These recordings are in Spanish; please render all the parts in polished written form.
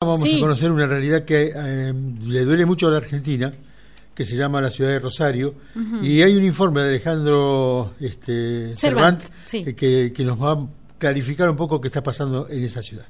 vamos a conocer una realidad que le duele mucho a la Argentina, que se llama la ciudad de Rosario, y hay un informe de Alejandro Cervant que nos va a clarificar un poco qué está pasando en esa ciudad.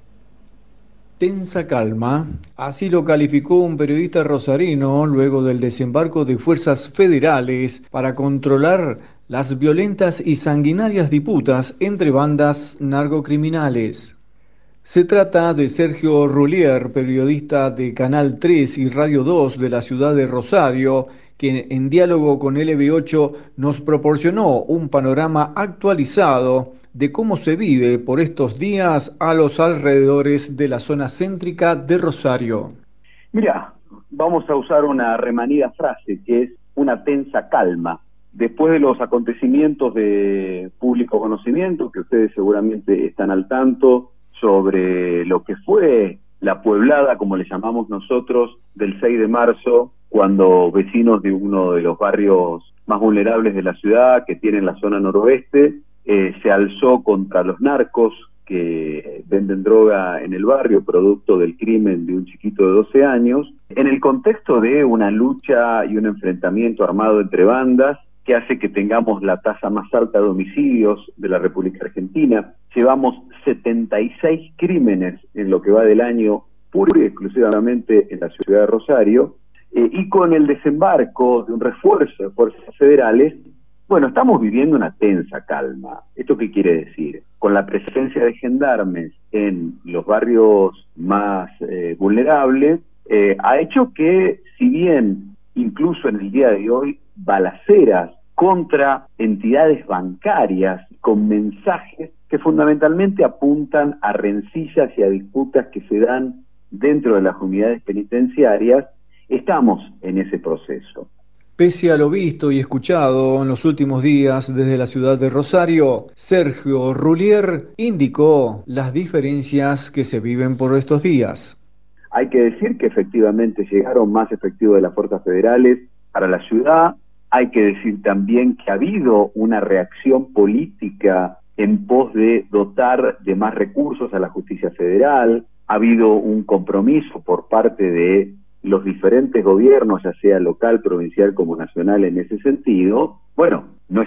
Tensa calma, así lo calificó un periodista rosarino luego del desembarco de fuerzas federales para controlar las violentas y sanguinarias disputas entre bandas narcocriminales. Se trata de Sergio Rullier, periodista de Canal 3 y Radio 2 de la ciudad de Rosario, quien en diálogo con LB8 nos proporcionó un panorama actualizado de cómo se vive por estos días a los alrededores de la zona céntrica de Rosario. Mira, vamos a usar una remanida frase que es una tensa calma. Después de los acontecimientos de público conocimiento, que ustedes seguramente están al tanto, sobre lo que fue la pueblada, como le llamamos nosotros, del 6 de marzo, cuando vecinos de uno de los barrios más vulnerables de la ciudad, que tienen la zona noroeste, se alzó contra los narcos que venden droga en el barrio, producto del crimen de un chiquito de 12 años, en el contexto de una lucha y un enfrentamiento armado entre bandas, que hace que tengamos la tasa más alta de homicidios de la República Argentina. Llevamos 76 crímenes en lo que va del año, pura y exclusivamente en la ciudad de Rosario, y con el desembarco de un refuerzo de fuerzas federales, bueno, estamos viviendo una tensa calma. ¿Esto qué quiere decir? Con la presencia de gendarmes en los barrios más vulnerables, ha hecho que, si bien incluso en el día de hoy, balaceras contra entidades bancarias con mensajes que fundamentalmente apuntan a rencillas y a disputas que se dan dentro de las unidades penitenciarias, estamos en ese proceso. Pese a lo visto y escuchado en los últimos días desde la ciudad de Rosario, Sergio Rullier indicó las diferencias que se viven por estos días. Hay que decir que efectivamente llegaron más efectivos de las fuerzas federales para la ciudad. Hay que decir también que ha habido una reacción política en pos de dotar de más recursos a la justicia federal. Ha habido un compromiso por parte de los diferentes gobiernos, ya sea local, provincial como nacional, en ese sentido. Bueno, no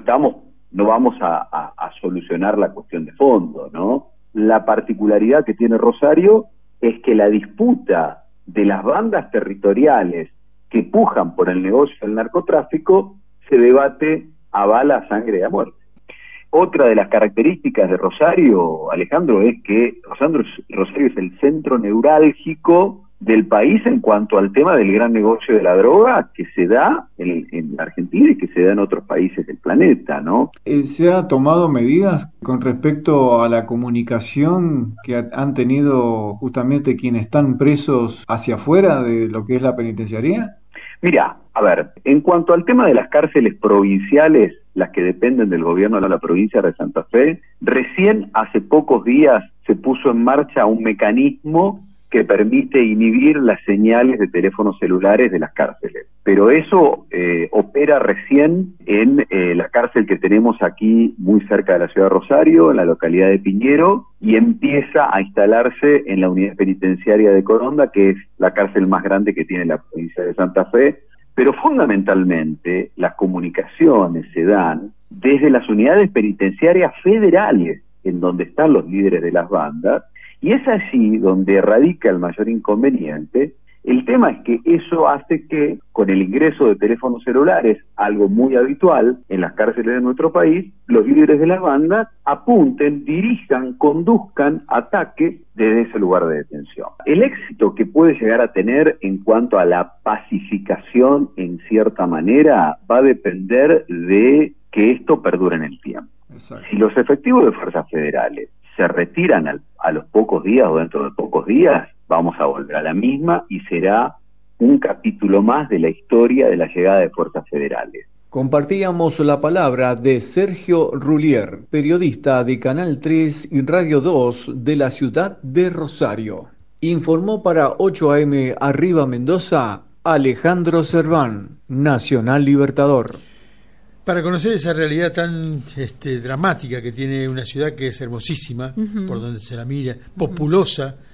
vamos a solucionar la cuestión de fondo, ¿no? La particularidad que tiene Rosario es que la disputa de las bandas territoriales que pujan por el negocio del narcotráfico se debate a bala, sangre y a muerte. Otra de las características de Rosario, Alejandro, es que Rosario es el centro neurálgico del país en cuanto al tema del gran negocio de la droga que se da en Argentina y que se da en otros países del planeta, ¿no? ¿Se ha tomado medidas con respecto a la comunicación que han tenido justamente quienes están presos hacia afuera de lo que es la penitenciaría? Mira, a ver, en cuanto al tema de las cárceles provinciales, las que dependen del gobierno de la provincia de Santa Fe, recién hace pocos días se puso en marcha un mecanismo que permite inhibir las señales de teléfonos celulares de las cárceles. Pero eso opera recién en la cárcel que tenemos aquí muy cerca de la ciudad de Rosario, en la localidad de Piñero, y empieza a instalarse en la unidad penitenciaria de Coronda, que es la cárcel más grande que tiene la provincia de Santa Fe. Pero fundamentalmente las comunicaciones se dan desde las unidades penitenciarias federales, en donde están los líderes de las bandas, y es allí donde radica el mayor inconveniente. El tema es que eso hace que, con el ingreso de teléfonos celulares, algo muy habitual en las cárceles de nuestro país, los líderes de las bandas apunten, dirijan, conduzcan ataques desde ese lugar de detención. El éxito que puede llegar a tener en cuanto a la pacificación, en cierta manera, va a depender de que esto perdure en el tiempo. Exacto. Si los efectivos de fuerzas federales se retiran a los pocos días o dentro de pocos días, vamos a volver a la misma y será un capítulo más de la historia de la llegada de fuerzas federales. Compartíamos la palabra de Sergio Rullier, periodista de Canal 3 y Radio 2 de la ciudad de Rosario. Informó para 8am Arriba Mendoza, Alejandro Cervant, Nacional Libertador. Para conocer esa realidad tan dramática que tiene una ciudad que es hermosísima, por donde se la mira, populosa,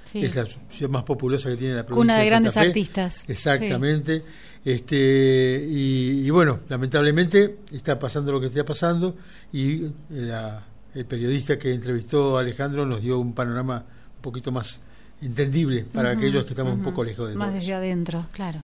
Sí. Es la ciudad más populosa que tiene la provincia. Cuna de Santa grandes Fe. artistas. Exactamente. Sí. Y bueno, lamentablemente está pasando lo que está pasando, y el periodista que entrevistó a Alejandro nos dio un panorama un poquito más entendible para aquellos que estamos un poco lejos de más todo desde eso. adentro, claro.